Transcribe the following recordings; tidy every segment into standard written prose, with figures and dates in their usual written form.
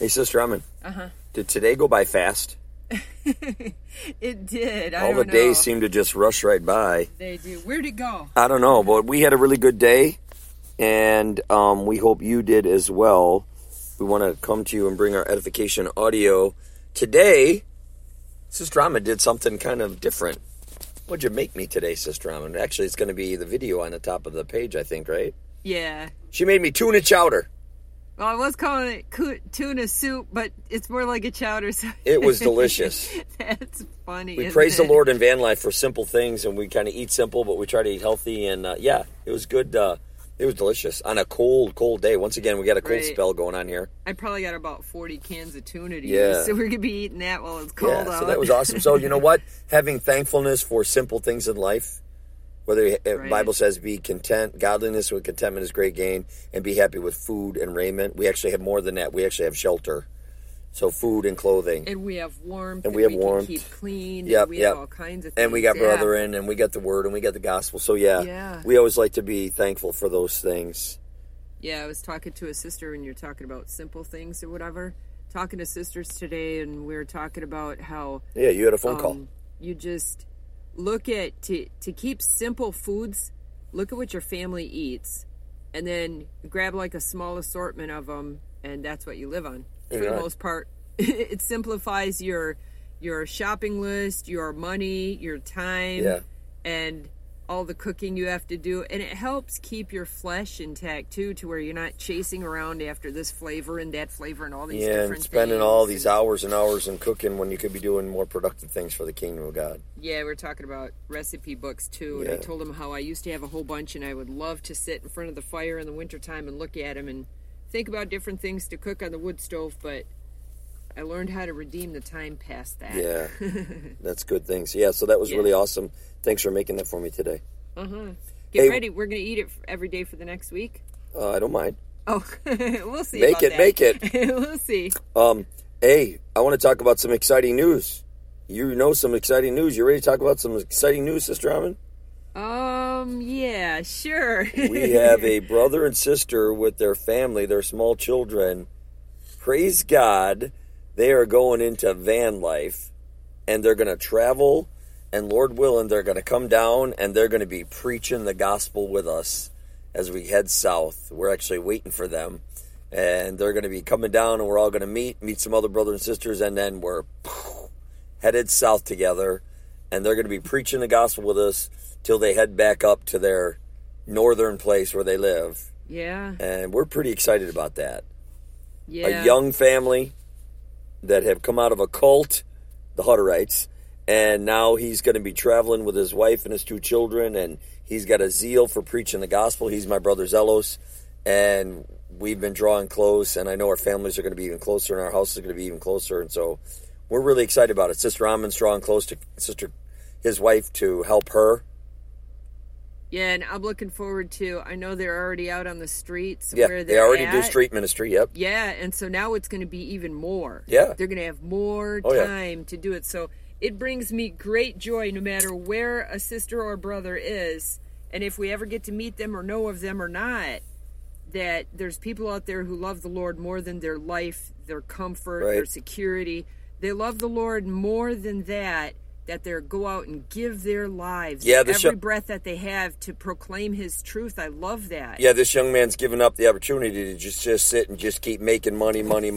Hey, Sister Raman. Uh-huh. Did today go by fast? It did. All the days seem to just rush right by. They do. Where'd it go? I don't know, but we had a really good day, and we hope you did as well. We want to come to you and bring our edification audio. Today, Sister Raman did something kind of different. What'd you make me today, Sister Raman? Actually, it's going to be the video on the top of the page, I think, right? Yeah. She made me tuna chowder. Well, I was calling it tuna soup, but it's more like a chowder. So It was delicious. That's funny. We praise the Lord in van life for simple things, and we kind of eat simple, but we try to eat healthy. And yeah, it was good. It was delicious on a cold day. Once again, we got a cold spell going on here. I probably got about 40 cans of tuna to Yeah. use, so we're gonna be eating that while it's cold out. So that was awesome. So you know what? Having thankfulness for simple things in life. Whether the Bible says be content, godliness with contentment is great gain, and be happy with food and raiment. We actually have more than that. We actually have shelter. So food and clothing. And we have warmth. And we have can warmth. Keep clean. Yep, and we have all kinds of things. And we got brethren, and we got the word, and we got the gospel. So Yeah. we always like to be thankful for those things. Yeah, I was talking to a sister, and you're talking about simple things or whatever. Talking to sisters today, and we were talking about how... Yeah, you had a phone call. You just... Look at, to keep simple foods, look at what your family eats, and then grab like a small assortment of them, and that's what you live on. For the most part, it simplifies your shopping list, your money, your time, and all the cooking you have to do. And it helps keep your flesh intact, too, to where you're not chasing around after this flavor and that flavor and all these different things. And spending all these hours and hours in cooking when you could be doing more productive things for the kingdom of God. Yeah, we're talking about recipe books, too. And I told him how I used to have a whole bunch, and I would love to sit in front of the fire in the wintertime and look at them and think about different things to cook on the wood stove, but I learned how to redeem the time past that. Yeah, that's good things. Yeah, so that was really awesome. Thanks for making that for me today. Get ready. We're going to eat it every day for the next week. I don't mind. Oh, we'll see. Make it. We'll see. Hey, I want to talk about some exciting news. You know some exciting news. You ready to talk about some exciting news, Sister Raman? Yeah, sure. We have a brother and sister with their family, their small children. Praise God. They are going into van life, and they're going to travel, and Lord willing, they're going to come down, and they're going to be preaching the gospel with us as we head south. We're actually waiting for them, and they're going to be coming down, and we're all going to meet some other brothers and sisters, and then we're headed south together, and they're going to be preaching the gospel with us till they head back up to their northern place where they live. Yeah. And we're pretty excited about that. Yeah. A young family that have come out of a cult, the Hutterites, and now he's going to be traveling with his wife and his two children, and he's got a zeal for preaching the gospel. He's my brother Zelos, and we've been drawing close, and I know our families are going to be even closer, and our house is going to be even closer, and so we're really excited about it. Sister Raman's drawing close to his wife to help her. Yeah, and I'm looking forward to, I know they're already out on the streets. Yeah, where they already do street ministry, yep. Yeah, and so now it's going to be even more. Yeah. They're going to have more time to do it. So it brings me great joy no matter where a sister or brother is, and if we ever get to meet them or know of them or not, that there's people out there who love the Lord more than their life, their comfort, their security. They love the Lord more than that they go out and give their lives, every breath that they have, to proclaim His truth. I love that. Yeah, this young man's given up the opportunity to just sit and just keep making money.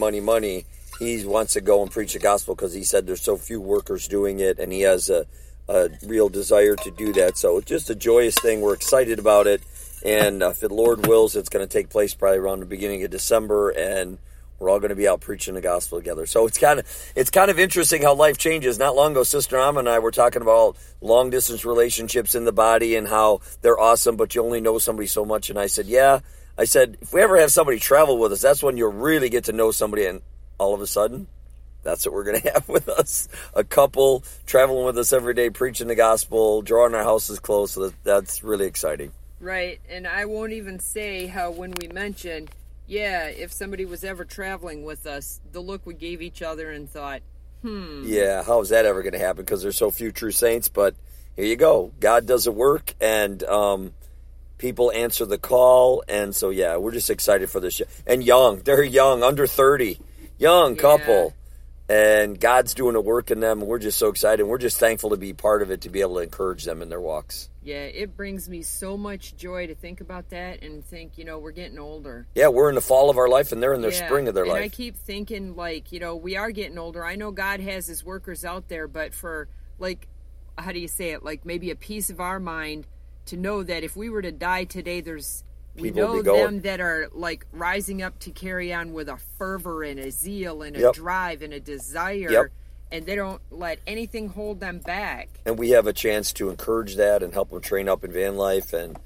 He wants to go and preach the gospel because he said there's so few workers doing it, and he has a real desire to do that. So it's just a joyous thing. We're excited about it, and if the Lord wills, it's going to take place probably around the beginning of December, and we're all going to be out preaching the gospel together. So it's kind of interesting how life changes. Not long ago, Sister Amma and I were talking about long-distance relationships in the body and how they're awesome, but you only know somebody so much. And I said, if we ever have somebody travel with us, that's when you'll really get to know somebody. And all of a sudden, that's what we're going to have with us. A couple traveling with us every day, preaching the gospel, drawing our houses close. So that's really exciting. Right. And I won't even say how when we mentioned, if somebody was ever traveling with us, the look we gave each other and thought, Yeah, how is that ever going to happen? Because there's so few true saints. But here you go. God does the work, and people answer the call. And so, we're just excited for this. And they're young, under 30. young couple. And God's doing a work in them. We're just so excited. We're just thankful to be part of it, to be able to encourage them in their walks. Yeah, it brings me so much joy to think about that and think, we're getting older. Yeah, we're in the fall of our life, and they're in their spring of their life. And I keep thinking, we are getting older. I know God has his workers out there, but for, how do you say it? Maybe a piece of our mind to know that if we were to die today, we know them that are rising up to carry on with a fervor and a zeal and a drive and a desire, and they don't let anything hold them back. And we have a chance to encourage that and help them train up in van life. And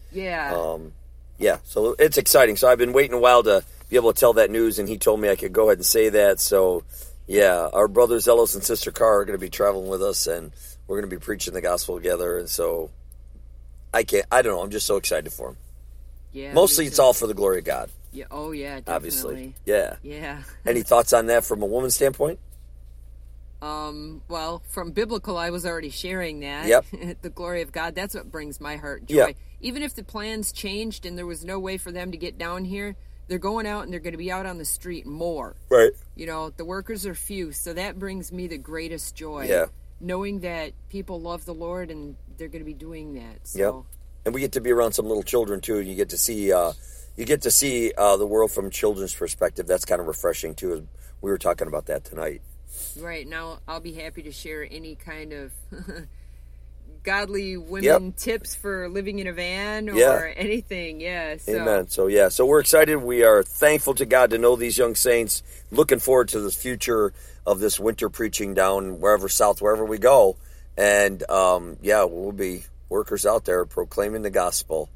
so it's exciting. So I've been waiting a while to be able to tell that news, and he told me I could go ahead and say that. So our brothers Ellis and sister Carr are going to be traveling with us, and we're going to be preaching the gospel together. And so I don't know. I'm just so excited for them. Yeah, mostly it's all for the glory of God. Yeah. Oh, yeah, definitely. Obviously. Yeah. Yeah. Any thoughts on that from a woman's standpoint? Well, from biblical, I was already sharing that. Yep. The glory of God, that's what brings my heart joy. Yeah. Even if the plans changed and there was no way for them to get down here, they're going out and they're going to be out on the street more. Right. The workers are few, so that brings me the greatest joy. Yeah. Knowing that people love the Lord and they're going to be doing that. So. Yep. And we get to be around some little children too. You get to see the world from children's perspective. That's kind of refreshing too. As we were talking about that tonight. Right. Now I'll be happy to share any kind of godly women tips for living in a van or anything. Yeah. So. Amen. So we're excited. We are thankful to God to know these young saints. Looking forward to the future of this winter preaching down wherever we go. And we'll be workers out there proclaiming the gospel.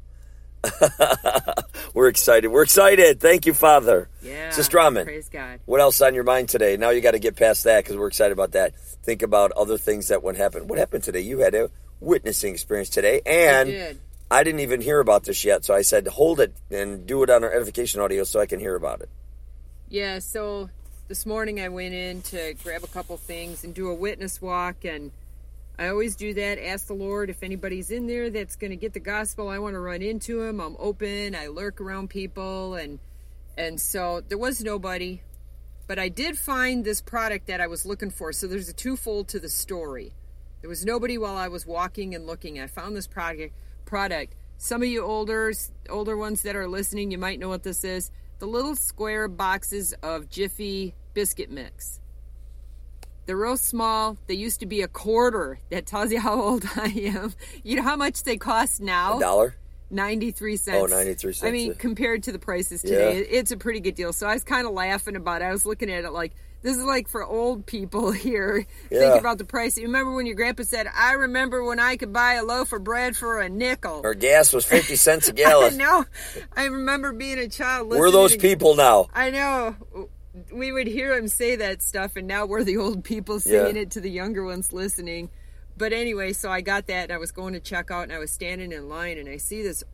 We're excited. Thank you, Father. Yeah. Sister Raman, praise God. What else on your mind today? Now you got to get past that because we're excited about that. Think about other things that would happen. What happened today? You had a witnessing experience today, and I didn't even hear about this yet. So I said, hold it and do it on our edification audio so I can hear about it. Yeah. So this morning I went in to grab a couple things and do a witness walk, and I always do that. Ask the Lord if anybody's in there that's going to get the gospel. I want to run into him. I'm open. I lurk around people. And so there was nobody. But I did find this product that I was looking for. So there's a twofold to the story. There was nobody while I was walking and looking. I found this product. Some of you older ones that are listening, you might know what this is. The little square boxes of Jiffy biscuit mix. They're real small. They used to be a quarter. That tells you how old I am. You know how much they cost now? $1? 93 cents. Oh, 93 cents. I mean, compared to the prices today, it's a pretty good deal. So I was kind of laughing about it. I was looking at it like, this is like for old people here. Thinking about the price. You remember when your grandpa said, I remember when I could buy a loaf of bread for a nickel. Or gas was 50 cents a gallon. No, I remember being a child listening. We're those people now. I know. We would hear him say that stuff, and now we're the old people saying it to the younger ones listening. But anyway, so I got that, and I was going to check out, and I was standing in line, and I see this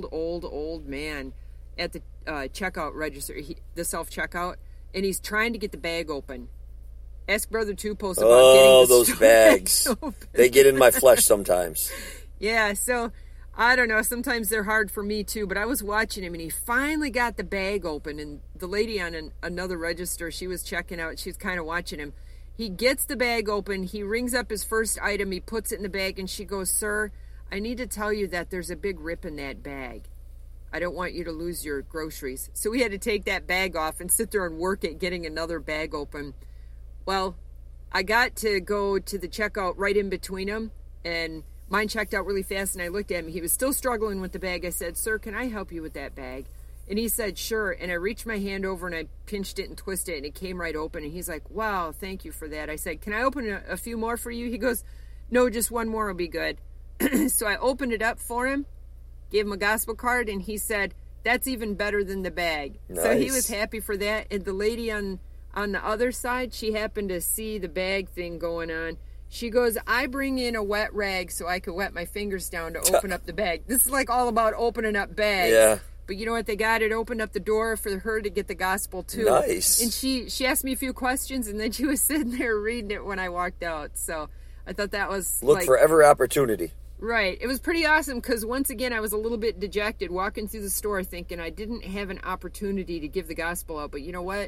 old man at the checkout register, the self-checkout, and he's trying to get the bag open. Ask Brother Two-Post about getting those bags. They get in my flesh sometimes. Yeah, so I don't know. Sometimes they're hard for me too, but I was watching him and he finally got the bag open, and the lady on another register, she was checking out. She's kind of watching him. He gets the bag open. He rings up his first item. He puts it in the bag and she goes, "Sir, I need to tell you that there's a big rip in that bag. I don't want you to lose your groceries." So we had to take that bag off and sit there and work at getting another bag open. Well, I got to go to the checkout right in between them, and mine checked out really fast, and I looked at him. He was still struggling with the bag. I said, "Sir, can I help you with that bag?" And he said, "Sure." And I reached my hand over and I pinched it and twisted it, and it came right open. And he's like, "Wow, thank you for that." I said, "Can I open a few more for you?" He goes, "No, just one more will be good." So I opened it up for him, gave him a gospel card, and he said, "That's even better than the bag." Nice. So he was happy for that. And the lady on the other side, she happened to see the bag thing going on. She goes, "I bring in a wet rag so I can wet my fingers down to open up the bag." This is like all about opening up bags. Yeah. But you know what they got? It opened up the door for her to get the gospel too. Nice. And she asked me a few questions, and then she was sitting there reading it when I walked out. So I thought that was look for every opportunity. Right. It was pretty awesome because once again I was a little bit dejected walking through the store thinking I didn't have an opportunity to give the gospel out. But you know what?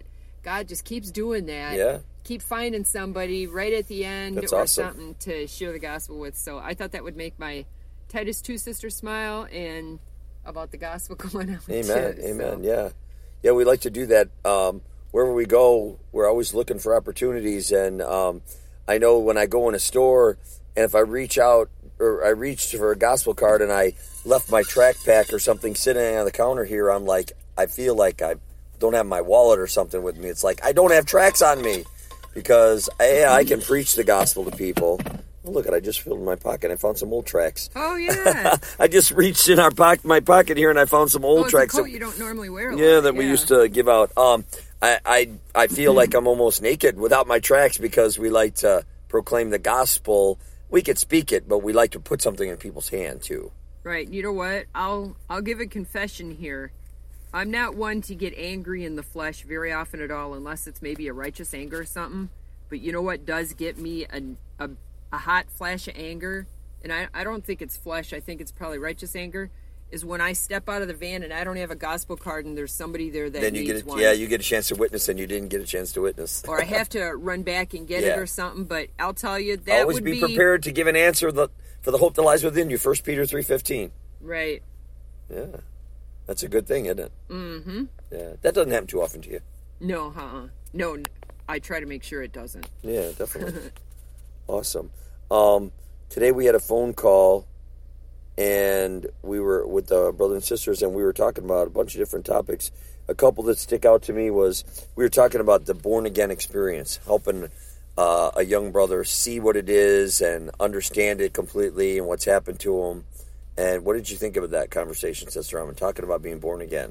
God just keeps doing that. Yeah. Keep finding somebody right at the end That's or awesome. something to share the gospel with. So I thought that would make my Titus 2 sister smile, and about the gospel going out. Amen. Too, Amen. so. Yeah, we like to do that. Wherever we go, we're always looking for opportunities. And I know when I go in a store, and if I reach out or I reached for a gospel card and I left my track pack or something sitting on the counter here, I'm like, I feel like I don't have my wallet or something with me. It's like I don't have tracks on me because I can preach the gospel to people. Oh, look, I just filled my pocket. I found some old tracks. Oh, yeah. I just reached in my pocket here and I found some old tracks. It's a coat you don't normally wear. That we used to give out. I feel like I'm almost naked without my tracks because we like to proclaim the gospel. We could speak it, but we like to put something in people's hand too. Right. You know what? I'll give a confession here. I'm not one to get angry in the flesh very often at all, unless it's maybe a righteous anger or something. But you know what does get me a hot flash of anger? And I don't think it's flesh. I think it's probably righteous anger. Is when I step out of the van and I don't have a gospel card and there's somebody there that needs one. Yeah, you get a chance to witness and you didn't get a chance to witness. Or I have to run back and get it or something. But I'll tell you, that always be prepared to give an answer for the hope that lies within you. 1 Peter 3:15. Right. Yeah. That's a good thing, isn't it? Mm-hmm. Yeah. That doesn't happen too often to you. No, No, I try to make sure it doesn't. Yeah, definitely. Awesome. Today we had a phone call, and we were with the brothers and sisters, and we were talking about a bunch of different topics. A couple that stick out to me was we were talking about the born-again experience, helping a young brother see what it is and understand it completely and what's happened to him. And what did you think of that conversation, Sister Armin, talking about being born again?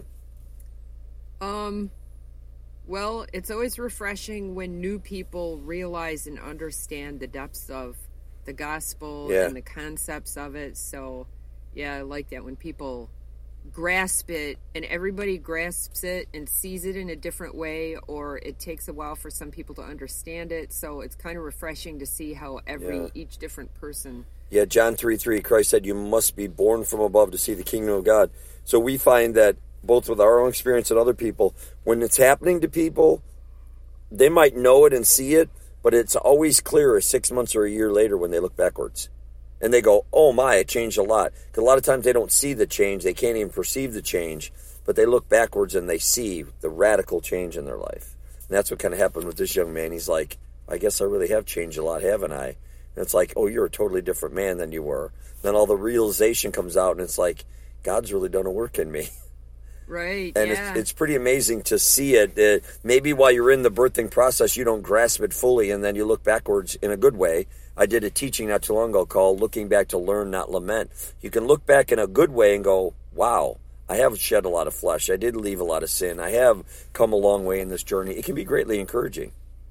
Well, it's always refreshing when new people realize and understand the depths of the gospel and the concepts of it. So, yeah, I like that when people grasp it, and everybody grasps it and sees it in a different way, or it takes a while for some people to understand it. So it's kind of refreshing to see how each different person. Yeah, John 3:3, Christ said, you must be born from above to see the kingdom of God. So we find that both with our own experience and other people, when it's happening to people, they might know it and see it, but it's always clearer 6 months or a year later when they look backwards. And they go, oh my, it changed a lot. Because a lot of times they don't see the change, they can't even perceive the change, but they look backwards and they see the radical change in their life. And that's what kind of happened with this young man. He's like, I guess I really have changed a lot, haven't I? And it's like, oh, you're a totally different man than you were. Then all the realization comes out, and it's like, God's really done a work in me. Right, and it's pretty amazing to see it. Maybe while you're in the birthing process, you don't grasp it fully, and then you look backwards in a good way. I did a teaching not too long ago called Looking Back to Learn, Not Lament. You can look back in a good way and go, wow, I have shed a lot of flesh. I did leave a lot of sin. I have come a long way in this journey. It can be greatly encouraging.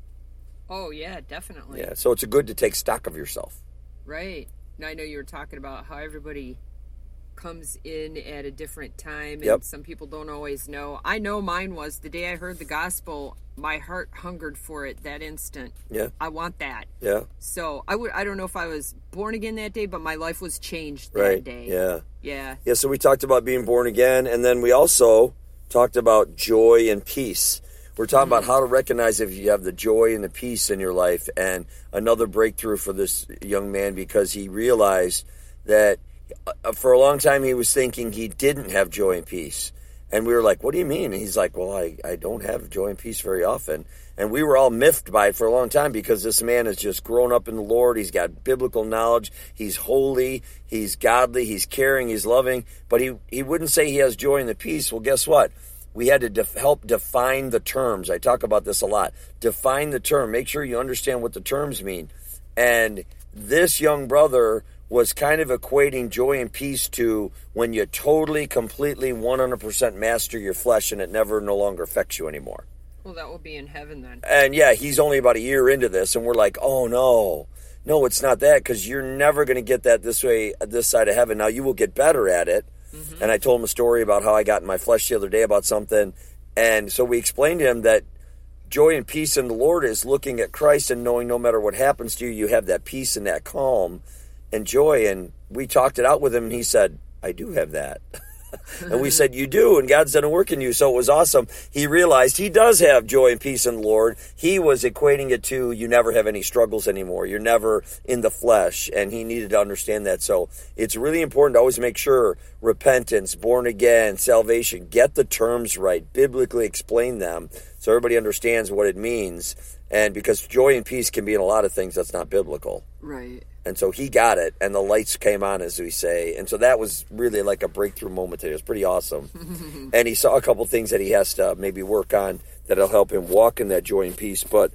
Oh, yeah, definitely. Yeah, so it's good to take stock of yourself. Right. Now, I know you were talking about how everybody comes in at a different time, and some people don't always know. I know mine was the day I heard the gospel, my heart hungered for it that instant. Yeah. I want that. Yeah. So I don't know if I was born again that day, but my life was changed that day. Yeah. Yeah. Yeah, so we talked about being born again, and then we also talked about joy and peace. We're talking about how to recognize if you have the joy and the peace in your life, and another breakthrough for this young man because he realized that for a long time he was thinking he didn't have joy and peace. And we were like, what do you mean? And he's like, well, I don't have joy and peace very often. And we were all miffed by it for a long time because this man has just grown up in the Lord. He's got biblical knowledge. He's holy. He's godly. He's caring. He's loving. But he wouldn't say he has joy and the peace. Well, guess what? We had to help define the terms. I talk about this a lot. Define the term. Make sure you understand what the terms mean. And this young brother was kind of equating joy and peace to when you totally, completely, 100% master your flesh and it no longer affects you anymore. Well, that will be in heaven then. And yeah, he's only about a year into this, and we're like, oh no, it's not that, because you're never going to get that this side of heaven. Now, you will get better at it. Mm-hmm. And I told him a story about how I got in my flesh the other day about something. And so we explained to him that joy and peace in the Lord is looking at Christ and knowing no matter what happens to you, you have that peace and that calm and joy. And we talked it out with him, and he said, I do have that. And we said, you do, and God's done a work in you. So it was awesome. He realized he does have joy and peace in the Lord. He was equating it to you never have any struggles anymore. You're never in the flesh, and he needed to understand that. So it's really important to always make sure repentance, born again, salvation, get the terms right, biblically explain them so everybody understands what it means. And because joy and peace can be in a lot of things that's not biblical. Right. And so he got it, and the lights came on, as we say. And so that was really like a breakthrough moment today. It was pretty awesome. And he saw a couple things that he has to maybe work on that'll help him walk in that joy and peace. But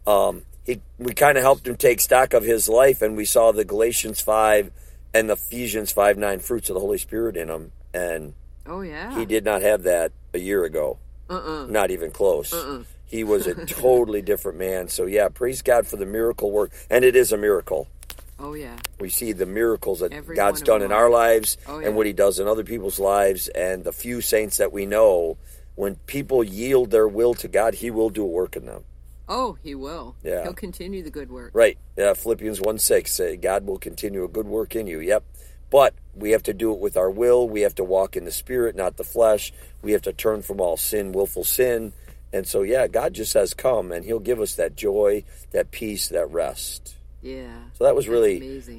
we kind of helped him take stock of his life, and we saw the Galatians 5 and the Ephesians 5:9 fruits of the Holy Spirit in him. And he did not have that a year ago. Not even close. He was a totally different man. So, yeah, praise God for the miracle work. And it is a miracle. Oh, yeah. We see the miracles that God's done in our lives and what he does in other people's lives. And the few saints that we know, when people yield their will to God, he will do a work in them. Oh, he will. Yeah. He'll continue the good work. Right. Yeah, Philippians 1:6, God will continue a good work in you. Yep. But we have to do it with our will. We have to walk in the Spirit, not the flesh. We have to turn from all sin, willful sin. And so, yeah, God just says, come, and he'll give us that joy, that peace, that rest. Yeah. So that was really amazing.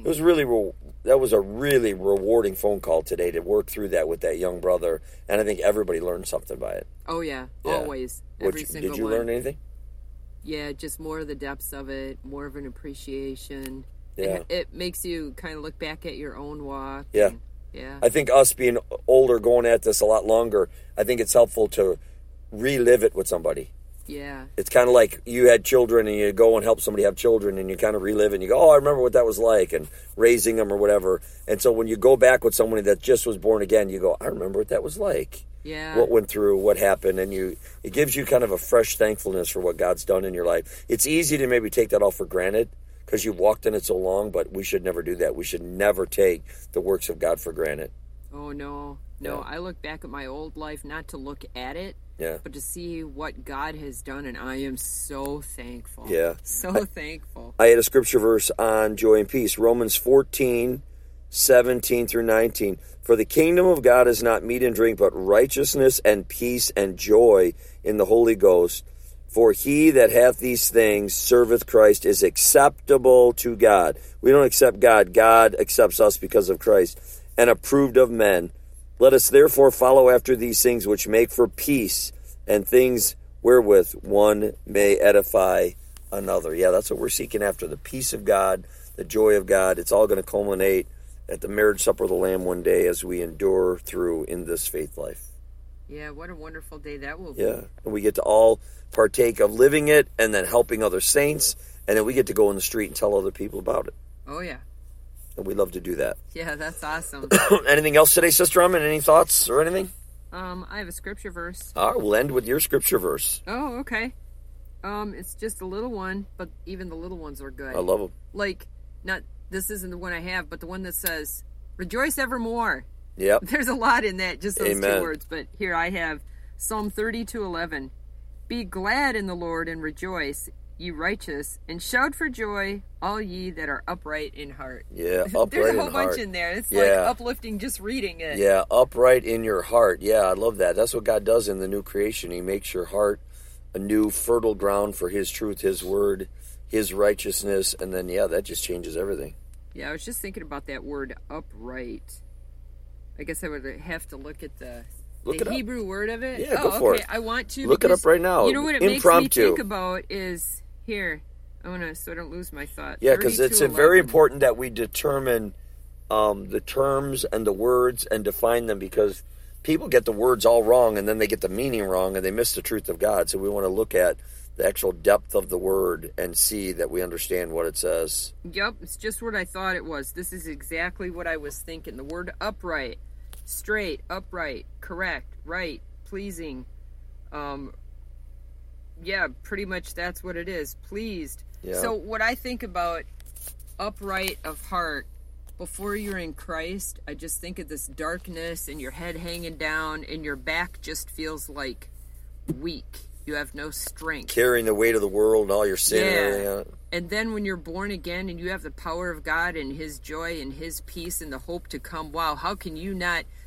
That was a really rewarding phone call today to work through that with that young brother, and I think everybody learned something by it. Oh yeah. Always. Every single one. Did you learn anything? Yeah, just more of the depths of it, more of an appreciation. Yeah. It makes you kind of look back at your own walk. Yeah. Yeah. I think us being older, going at this a lot longer, I think it's helpful to relive it with somebody. Yeah. It's kind of like you had children and you go and help somebody have children and you kind of relive it and you go, oh, I remember what that was like and raising them or whatever. And so when you go back with somebody that just was born again, you go, I remember what that was like. Yeah. What went through, what happened, and it gives you kind of a fresh thankfulness for what God's done in your life. It's easy to maybe take that all for granted because you've walked in it so long, but we should never do that. We should never take the works of God for granted. Oh, no. No, I look back at my old life not to look at it, but to see what God has done, and I am so thankful. Yeah. So thankful. I had a scripture verse on joy and peace, Romans 14:17 through 19. For the kingdom of God is not meat and drink, but righteousness and peace and joy in the Holy Ghost. For he that hath these things serveth Christ, is acceptable to God. We don't accept God. God accepts us because of Christ, and approved of men. Let us therefore follow after these things which make for peace, and things wherewith one may edify another. Yeah, that's what we're seeking after, the peace of God, the joy of God. It's all going to culminate at the marriage supper of the Lamb one day as we endure through in this faith life. Yeah, what a wonderful day that will be. Yeah, and we get to all partake of living it and then helping other saints, and then we get to go in the street and tell other people about it. Oh, yeah. And we love to do that. Yeah, that's awesome. Anything else today, Sister Armin? Any thoughts or anything? I have a scripture verse. All right, we'll end with your scripture verse. Oh, okay. It's just a little one, but even the little ones are good. I love them. Like, this isn't the one I have, but the one that says, rejoice evermore. Yep. There's a lot in that, just those Amen. 2 words. But here I have Psalm 32:11. Be glad in the Lord and rejoice, ye righteous, and shout for joy, all ye that are upright in heart. Yeah, upright There's a in whole heart. bunch in there. It's like uplifting just reading it. Yeah, upright in your heart. Yeah, I love that. That's what God does in the new creation. He makes your heart a new fertile ground for his truth, his word, his righteousness, and then, that just changes everything. Yeah, I was just thinking about that word upright. I guess I would have to look at the Hebrew word of it. Yeah, go for it. I want to. Look it up right now. You know what it makes me think about is, here, I want to, so I don't lose my thought. Yeah, because it's very important that we determine the terms and the words and define them, because people get the words all wrong and then they get the meaning wrong and they miss the truth of God. So we want to look at the actual depth of the word and see that we understand what it says. Yep, it's just what I thought it was. This is exactly what I was thinking. The word upright, straight, upright, correct, right, pleasing. Pretty much that's what it is. Pleased. Yeah. So what I think about upright of heart, before you're in Christ, I just think of this darkness and your head hanging down and your back just feels like weak. You have no strength. Carrying the weight of the world and all your sin and everything. And then when you're born again and you have the power of God and his joy and his peace and the hope to come, wow, how can you not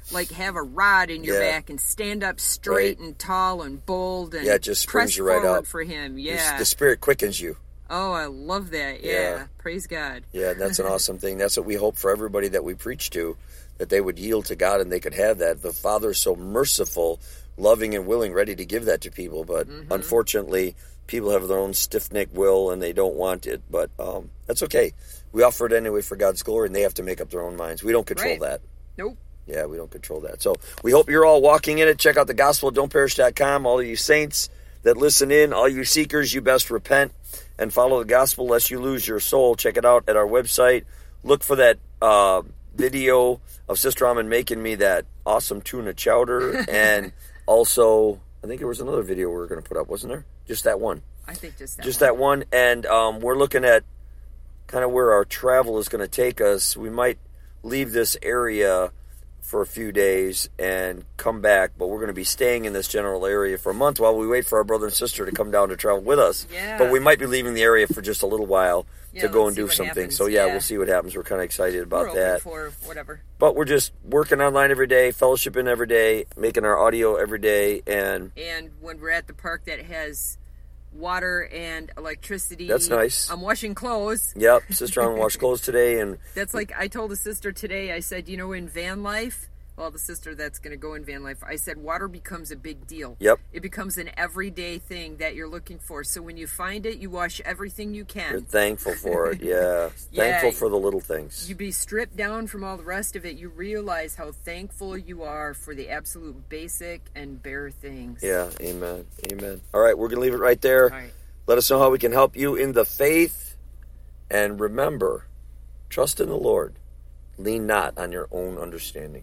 like have a rod in your back and stand up straight and tall and bold and it just springs you right up for him. Yeah, the Spirit quickens you. Oh, I love that. Yeah. Praise God. Yeah, that's an awesome thing. That's what we hope for everybody that we preach to, that they would yield to God and they could have that. The Father is so merciful, loving and willing, ready to give that to people. But unfortunately, people have their own stiff-necked will and they don't want it. But that's okay. We offer it anyway for God's glory, and they have to make up their own minds. We don't control that. Nope. Yeah, we don't control that. So we hope you're all walking in it. Check out the gospel.don'tperish.com. All of you saints that listen in, all you seekers, you best repent and follow the gospel lest you lose your soul. Check it out at our website. Look for that video of Sister Almond making me that awesome tuna chowder. And also, I think there was another video we were going to put up, wasn't there? Just that one. I think just that one. And we're looking at kind of where our travel is going to take us. We might leave this area for a few days and come back, but we're going to be staying in this general area for a month while we wait for our brother and sister to come down to travel with us. Yeah. But we might be leaving the area for just a little while to go and do something. Happens. So we'll see what happens. We're kind of excited about that. For whatever. But we're just working online every day, fellowshipping every day, making our audio every day, and when we're at the park that has water and electricity. That's nice. I'm washing clothes. Yep, Sister Almond washed clothes today, and that's like I told a sister today. I said, in van life. Well, the sister that's going to go in van life, I said water becomes a big deal. Yep. It becomes an everyday thing that you're looking for. So when you find it, you wash everything you can. You're thankful for it, yeah. Thankful for the little things. You be stripped down from all the rest of it. You realize how thankful you are for the absolute basic and bare things. Yeah, amen. Amen. All right, we're going to leave it right there. All right. Let us know how we can help you in the faith. And remember, trust in the Lord. Lean not on your own understanding.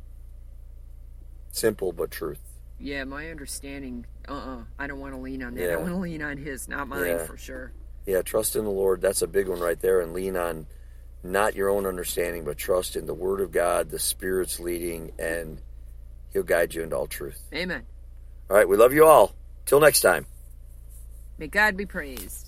Simple but truth. Yeah, my understanding, I don't want to lean on that. I want to lean on His, not mine, for sure. Yeah, trust in the Lord. That's a big one right there. And lean on not your own understanding, but trust in the Word of God, the Spirit's leading, and He'll guide you into all truth. Amen. All right, we love you all. Till next time. May God be praised.